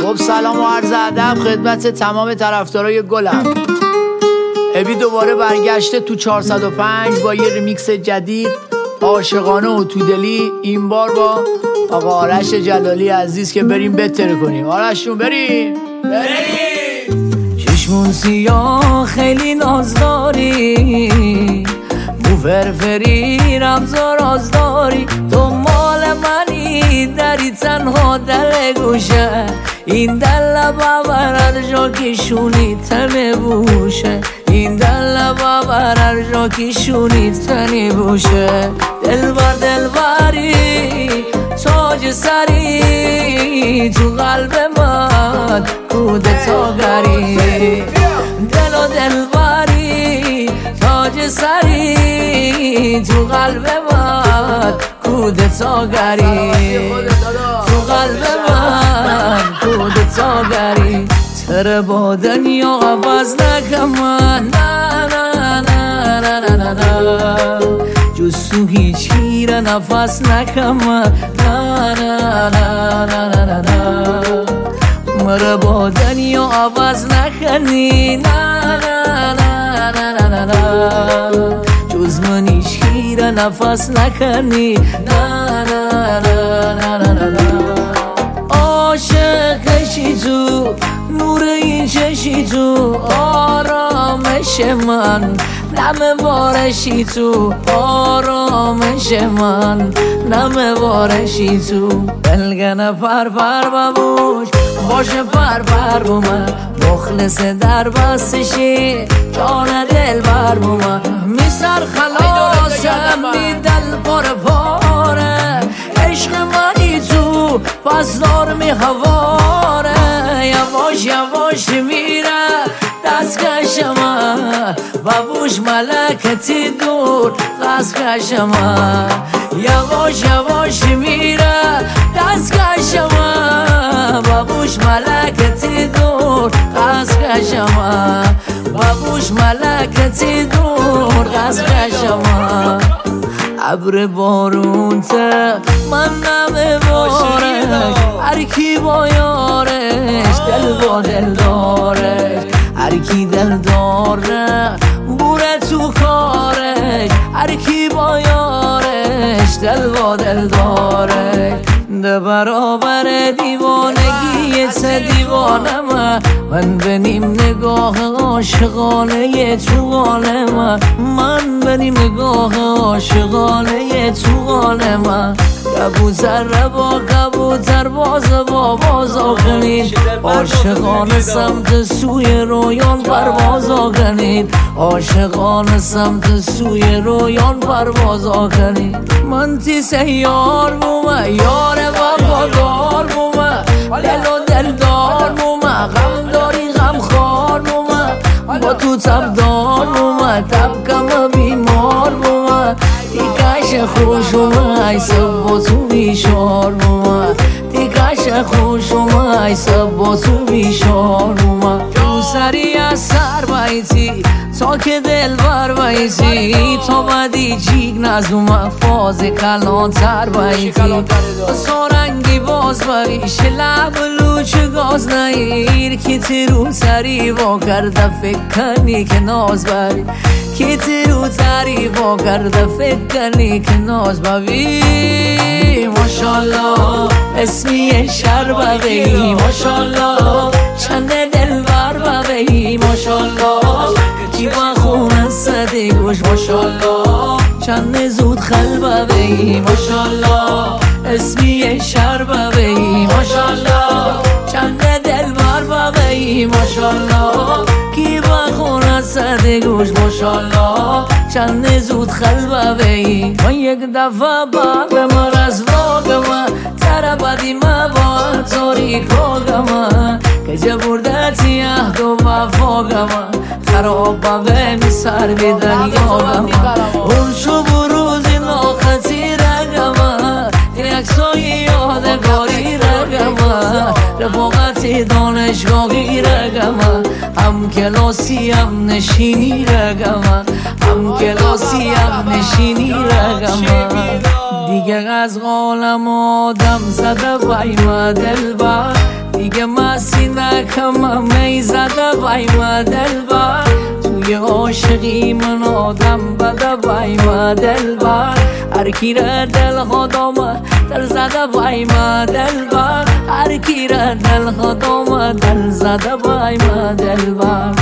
خب سلام و عرض ادب خدمت تمام طرفدارای گلم. ابی دوباره برگشته تو 405 با یه ریمیکس جدید عاشقانه و تودلی، این بار با آقا آرش جلالی عزیز که بریم بتره کنیم. آرشون بریم چشمون سیاه خیلی ناز داری، مو فرفری رمزا راز داری، تو مال منی داری تنها دل گوشه، این دل بابر هر جا که شونی تنه بوشه، این دل بابر هر جا که شونی تنه بوشه. دلبری تاج سری تو قلب من کودتاگری، دل و دلبری تاج سری تو قلب من کودتاگری، تو قلب من کودتاگری. تر با دنیا عوض نکن من، نه نه نه نه نه نه، جز تو هیچ گیره نفس نکن من، نه نه نه نه نه نه، مرا با دنیا عوض نکنی، نه نه نه نه نه نه، جز من هیچ گیره نفس نکنی، نه نه نه نه نه نه. عاشقشی تو نور این چشی تو آرامش من، نم بارشی تو آرامش من، نم بارشی تو. بلگن پر ببوش باشه پر بو من، مخلص در بستشی جان دل بر بو من، میسر خلاصم می دل پاره، عشق منی تو پس دار می هواره، یواش یواش میره دستکشم ببوش ملکتی دور دستکشم، یواش یواش میره دستکشم ببوش ملکتی دور دستکشم، ببوش ملکتی دور دستکشم. ابر بارون ته من نمیباره، هر کی با یارش دل با دل دارش، هر کی دل داره بوره تو کارش، هر کی با یارش دل با دل دارش. ده برابر دیوانگی سه دیوانه من بنیم نگاه عاشقانه تو قانه من بنیم نگاه عاشقانه تو قانه من. کبوتر با کبوتر باز با باز آکنید، عاشقان سمت سوی رویان پرواز آکنید، عاشقان سمت سوی رویان پرواز آکنید. من تی سیار بومه یار وفادار بومه، دل و دلدار بومه، غم داری غم خار بومه، با تو تبدار بومه، تبکم بیمار بومه، دیگش خوش بومه ای سب با تو بیشار بومه، دیگش خوش بومه ای سب با تو بیشار بومه. جو سری از سر بایتی تا که دل بر بایتی، تا بدی جیگ نزومه فاز کلان تر بایتی، سارنگی باز بریش لب لوچ گاز نگیر، که تیرو تری با کرده فکر کنی که ناز بری، که تیرو تری با کرده فکر کنی که ناز بری. ماشالله اسمی شر ببی، ماشالله چند دل بر ببی، ماشالله کی با خون سده گوش، ماشالله چند زود خل ببی، ماشالله اسمی شر ببی، ماشالله چند دل بر ببی، ماشالله کی با خون سده گوش، ماشالله چند زود خل ببی. من یک دفعه باقم رزواقم تر بدی ما با تاریکاقم، که جبردتی عهد و وفاقم، خراب بوه می سر بی دنیاقم، اون شو بروزی ناختی رگم، یک سایی یادگاری رگم، رفاقتی دانشگاهی رگم، هم کلاسی هم نشینی رگم، هم کلاسی هم نشینی رگم. دیگه از قالم آدم زده بایم دل با، دیگه مست شکمم می زده وای ما دلبر توی عاشقی من آدم بده وای ما دلبر هر کی را دل خودم دل زده وای ما دلبر هر کی را دل خودم دل زده وای ما دلبر